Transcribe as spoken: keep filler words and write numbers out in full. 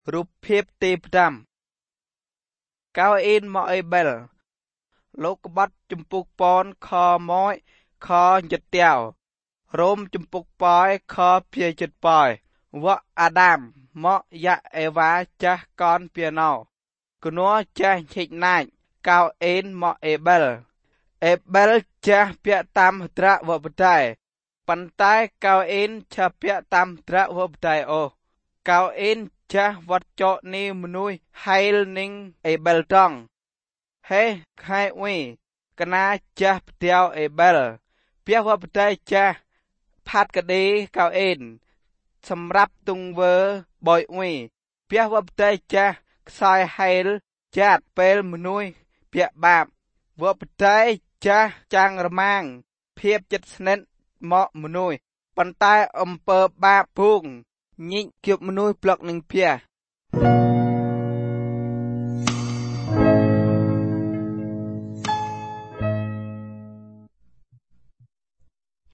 រូបភាពទីប្រាំកៅអ៊ីនម៉ូអេបេលលោកក្បត់ចំពុកពនខម៉យខយិតតាវរោមចំពុកប៉យខភាជិតប៉យវ៉អាដាមម៉យ៉ាអេវ៉ាចាស់កនពីណោគនួចាស់ហិចណាច់កៅអ៊ីនម៉ូអេបេលអេបេលចាស់ពាក់តាមត្រាវបតៃប៉ុន្តែកៅអ៊ីនឆាពាក់តាមត្រាវបតៃអូកៅអ៊ីនចាស់វត្តចោនីមនុយហៃលនិងអេបេលតងហេខៃវីកណាចាស់ផ្ទាវអេបេលពាក់វបតៃចាស់ផាត់កដេកៅអ៊ីនសម្រាប់ទង្វើបយវីពាក់វបតៃចាស់ខ្សោយហៃលចាត់ពេលមនុយពាក់បាបវបតៃចាស់ចាំងរមាងភាពចិត្តស្និទ្ធមកមនុយប៉ុន្តែអំពើបាបពូងញិចគៀបមនុយប្លុកនឹងភះ